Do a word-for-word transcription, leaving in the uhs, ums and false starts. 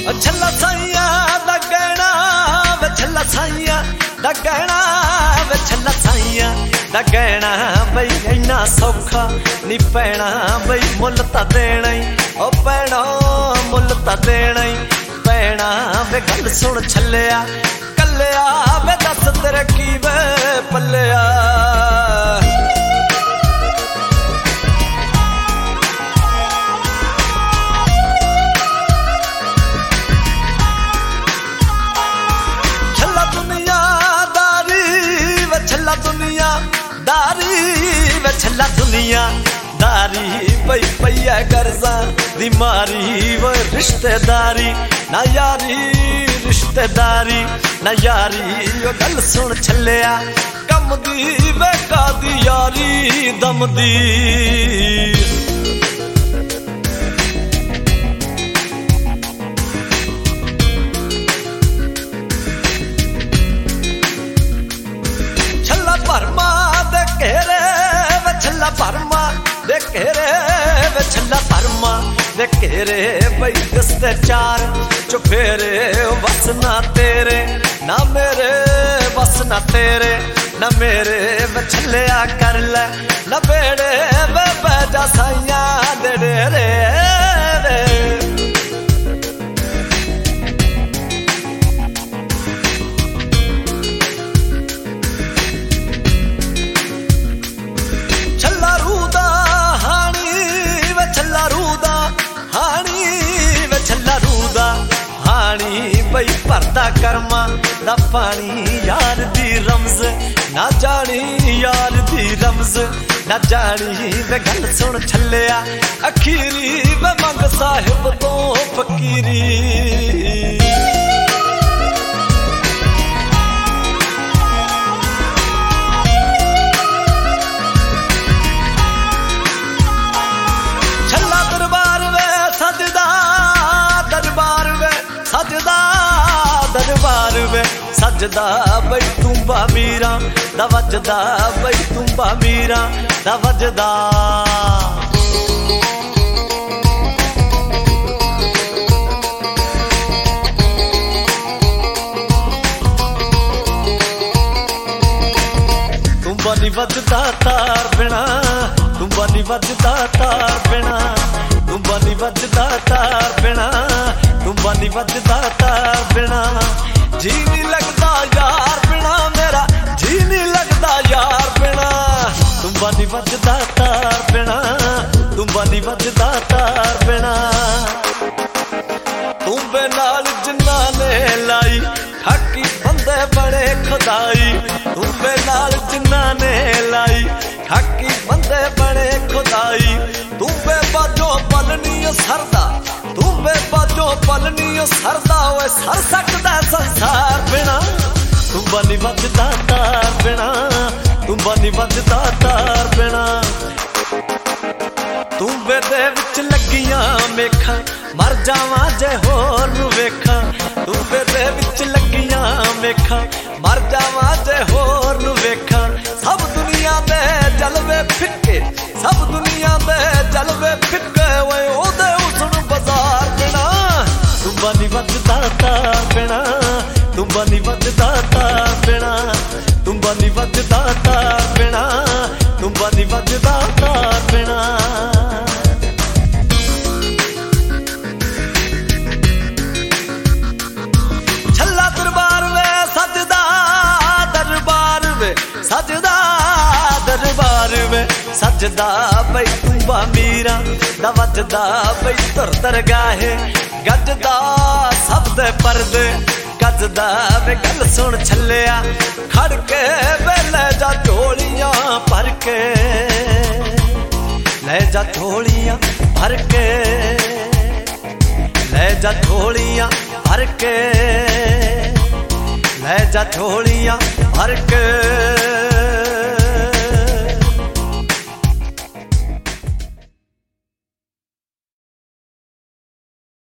ਛੱਲਾ ਸਾਈਆਂ ਦਾ ਗਹਿਣਾ ਵੇ ਛੱਲਾ ਸਾਈਆਂ ਦਾ ਗਹਿਣਾ ਵੇ ਛੱਲਾ ਸਾਈਆਂ ਦਾ ਗਹਿਣਾ ਬਈ ਇੰਨਾ ਸੌਖਾ ਨੀ ਪੈਣਾ ਬਈ ਮੁੱਲ ਤਾਂ ਦੇਣਾ ਹੀ ਓ ਪੈਣਾ ਮੁੱਲ ਤਾਂ ਦੇਣਾ ਹੀ ਪੈਣਾ ਵੇ ਗੱਲ ਸੁਣ ਛੱਲਿਆ ਕੱਲਿਆ ਵੇ ਦੱਸ ਤੇਰੇ ਕੀ ਵੇ ਪੱਲਿਆ ਛੱਲਾ ਦੁਨੀਆ ਦਾਰੀ ਵੇ ਛੱਲਾ ਦੁਨੀਆ ਦਾਰੀ ਪਈ ਪਈ ਐ ਕਰਜ਼ਾਂ ਦੀ ਮਾਰੀ ਵੇ ਰਿਸ਼ਤੇਦਾਰੀ ਨਾ ਯਾਰੀ ਰਿਸ਼ਤੇਦਾਰੀ ਨਾ ਯਾਰੀ ਉਹ ਗੱਲ ਸੁਣ ਛੱਲਿਆ ਕੰਮ ਦੀ ਵੇ ਕਾਦੀ ਯਾਰੀ ਦਮ ਦੀ ਭਰਮਾ ਦੇ ਘੇਰੇ ਵੇ ਛੱਲਾ ਭਰਮਾ ਦੇ ਘੇਰੇ ਵੇ ਛੱਲਾ ਭਰਮਾ ਦੇ ਘੇਰੇ ਬਈ ਦਸਤੇ ਚਾਰ ਚੁਫੇਰੇ ਵਸ ਨਾ ਤੇਰੇ ਨਾ ਮੇਰੇ ਵਸ ਨਾ ਤੇਰੇ ਨਾ ਮੇਰੇ ਵੇ ਛੱਲਿਆ ਕਰ ਲੈ ਨਾ ਬੇੜੇ ਵੇ ਬੈਜਾ ਸਾਈਆਂ ਦੇ ਡੇਰੇ ਬਈ ਭਰਦਾ ਕਰਮਾਂ ਦਾ ਪਾਣੀ ਯਾਰ ਦੀ ਰਮਜ਼ ਨਾ ਜਾਣੀ ਯਾਰ ਦੀ ਰਮਜ਼ ਨਾ ਜਾਣੀ ਵੇ ਗੱਲ ਸੁਣ ਛੱਲਿਆ ਅਖੀਰੀ ਵੇ ਮੰਗ ਸਾਹਿਬ ਤੋਂ ਫਕੀਰੀ ਛੱਲਾ ਦਰਬਾਰ ਵੇ ਸਜਦਾ ਦਰਬਾਰ ਵੇ ਸਜਦਾ ਦਰਬਾਰ ਵੇ ਸਜਦਾ ਬਈ ਤੁੰਬਾ ਮੀਰਾਂ ਦਾ ਵੱਜਦਾ ਬਈ ਤੁੰਬਾ ਮੀਰਾਂ ਦਾ ਵੱਜਦਾ ਤੁੰਬਾ ਨੀ ਵੱਜਦਾ ਤਾਰ ਬਿਨਾ ਤੁੰਬਾ ਨੀ ਵੱਜਦਾ ਤਾਰ ਬਿਨਾ ਤੁੰਬਾ ਨੀ ਵੱਜਦਾ ਤਾਰ ਬਿਨਾ ਤੁੰਬਾ ਨੀ ਵੱਜਦਾ ਤਾਰ ਬਿਨਾ ਜੀ ਨੀ ਲੱਗਦਾ ਯਾਰ ਬਿਨਾ ਮੇਰਾ ਜੀ ਨੀ ਲੱਗਦਾ ਯਾਰ ਬਿਨਾ ਤੁੰਬਾ ਨੀ ਵੱਜਦਾ ਤਾਰ ਬਿਨਾ ਤੁੰਬਾ ਨੀ ਵੱਜਦਾ ਤਾਰ ਬਿਨਾ ਤੁੰਬੇ ਨਾਲ ਜਿੰਨਾ ਨੇ ਲਾਈ ਠਾਕੀ ਬੰਦੇ ਬੜੇ ਖੁਦਾਈ ਤੁੰਬੇ ਨਾਲ ਜਿੰਨਾ ਨੇ ਲਾਈ ਠਾਕੀ ਬੰਦੇ ਬੜੇ ਖੁਦਾਈ ਤੁੰਬੇ ਬਾਜੋ ਪਲਨੀ ਸਰਦਾ ਤੁੰਬੇ ਬਾਜੋ ਪਲਨੀ ਸਰਦਾ ਓਏ ਸਰ ਸਕਦਾ ਸੰਸਾਰ ਬਿਨਾ ਤੁੰਬਾ ਨੀ ਵੱਜਦਾ ਤਾਰ ਬਿਨਾ ਤੁੰਬਾ ਨੀ ਵੱਜਦਾ ਤਾਰ ਬਿਨਾ ਤੁੰਬੇ ਦੇ ਵਿੱਚ ਲੱਗੀਆਂ ਮੇਖਾਂ ਮਰ ਜਾਵਾਂ ਜੇ ਹੋਰ ਨੂੰ ਵੇਖਾਂ ਤੁੰਬੇ ਦੇ ਵਿੱਚ ਲੱਗੀਆਂ ਮੇਖਾਂ ਮਰ ਜਾਵਾਂ ਜੇ ਹੋਰ ਨੂੰ ਵੇਖਾਂ ਸਭ ਦੁਨੀਆ ਦੇ ਜਲਵੇ ਫਿੱਕੇ ਸਭ ਦੁਨੀਆ ਦੇ ਜਲਵੇ ਫਿੱਕੇ ਓਏ ਉਹਦੇ ਉਸਨੂੰ ਬਾਜ਼ਾਰ ਬਿਨਾ ਤੁੰਬਾ ਨੀ ਵੱਜਦਾ ਤਾਰ ਬਿਨਾ ਤੁੰਬਾ ਨੀ ਵੱਜਦਾ ਤਾਰ ਬਿਨਾ ਤੁੰਬਾ ਨੀ ਵੱਜਦਾ ਤਾਰ ਬਿਨਾ ਤੁੰਬਾ ਨੀ ਵੱਜਦਾ ਤਾਰ ਬਿਨਾ ਛੱਲਾ ਦਰਬਾਰ ਵੇ ਸਜਦਾ ਦਰਬਾਰ ਵੇ ਸਜਦਾ ਦਰਬਾਰ ਵੇ ਸਜਦਾ ਬਈ ਤੁੰਬਾ ਮੀਰਾਂ ਦਾ ਵੱਜਦਾ ਬਈ ਧੁਰ ਦਰਗਾਹੇ ਗੱਜਦਾ ਸਭ ਦੇ ਪਰਦੇ ਗੱਜਦਾ ਵੇ ਗੱਲ ਸੁਣ ਛੱਲਿਆ ਖੜ ਕੇ ਵੇ ਲੈ ਜਾ ਝੋਲੀਆਂ ਭਰ ਕੇ ਲੈ ਜਾ ਝੋਲੀਆਂ ਭਰ ਕੇ ਲੈ ਜਾ ਝੋਲੀਆਂ ਭਰ ਕੇ ਲੈ ਜਾ ਝੋਲੀਆਂ ਭਰ ਕੇ